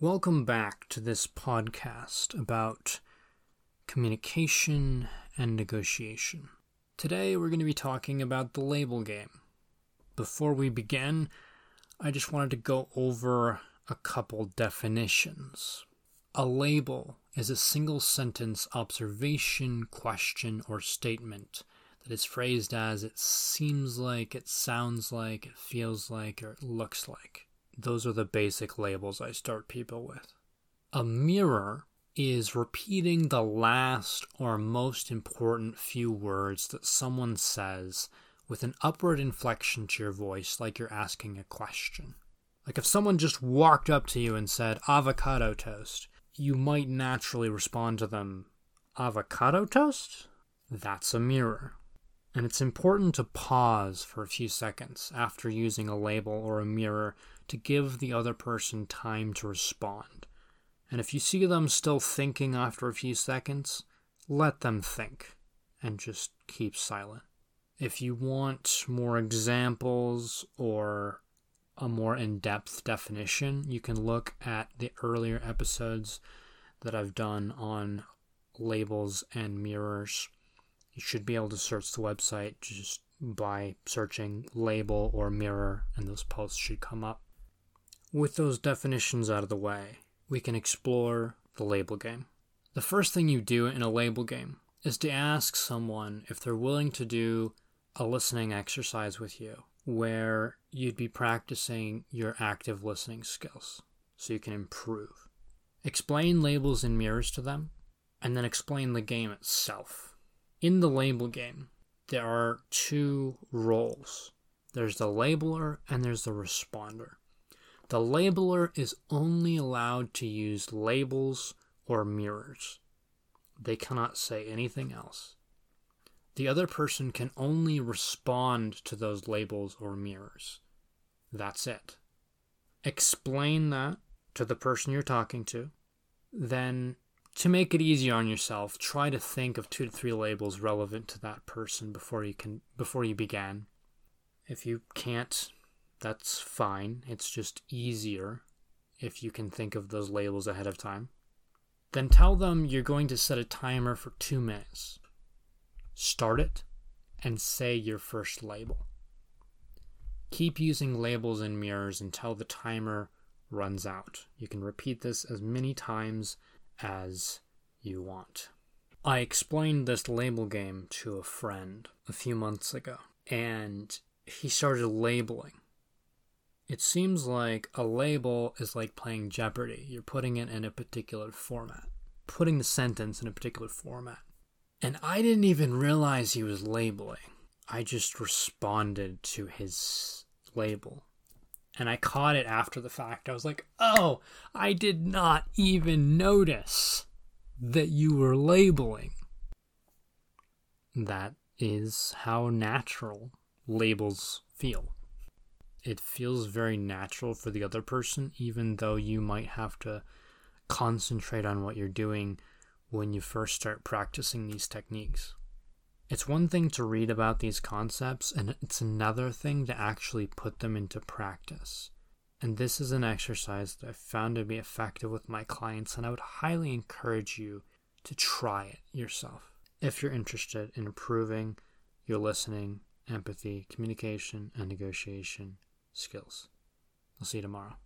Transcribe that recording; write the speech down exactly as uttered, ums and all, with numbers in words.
Welcome back to this podcast about communication and negotiation. Today we're going to be talking about the label game. Before we begin, I just wanted to go over a couple definitions. A label is a single sentence observation, question, or statement that is phrased as it seems like, it sounds like, it feels like, or it looks like. Those are the basic labels I start people with. A mirror is repeating the last or most important few words that someone says with an upward inflection to your voice, like you're asking a question. Like if someone just walked up to you and said, avocado toast, you might naturally respond to them, avocado toast? That's a mirror. And it's important to pause for a few seconds after using a label or a mirror to give the other person time to respond. And if you see them still thinking after a few seconds, let them think and just keep silent. If you want more examples or a more in-depth definition, you can look at the earlier episodes that I've done on labels and mirrors. You should be able to search the website just by searching label or mirror, and those posts should come up. With those definitions out of the way, we can explore the label game. The first thing you do in a label game is to ask someone if they're willing to do a listening exercise with you, where you'd be practicing your active listening skills so you can improve. Explain labels and mirrors to them, and then explain the game itself. In the label game, there are two roles. There's the labeler and there's the responder. The labeler is only allowed to use labels or mirrors. They cannot say anything else. The other person can only respond to those labels or mirrors. That's it. Explain that to the person you're talking to. Then, to make it easier on yourself, try to think of two to three labels relevant to that person before you can before you begin. If you can't, that's fine. It's just easier if you can think of those labels ahead of time. Then tell them you're going to set a timer for two minutes. Start it and say your first label. Keep using labels and mirrors until the timer runs out. You can repeat this as many times as you want. I explained this label game to a friend a few months ago, and he started labeling. It seems like a label is like playing Jeopardy. You're putting it in a particular format, putting the sentence in a particular format. And I didn't even realize he was labeling. I just responded to his label. And I caught it after the fact. I was like, oh, I did not even notice that you were labeling. That is how natural labels feel. It feels very natural for the other person, even though you might have to concentrate on what you're doing when you first start practicing these techniques. It's one thing to read about these concepts, and it's another thing to actually put them into practice. And this is an exercise that I've found to be effective with my clients, and I would highly encourage you to try it yourself if you're interested in improving your listening, empathy, communication, and negotiation skills. I'll see you tomorrow.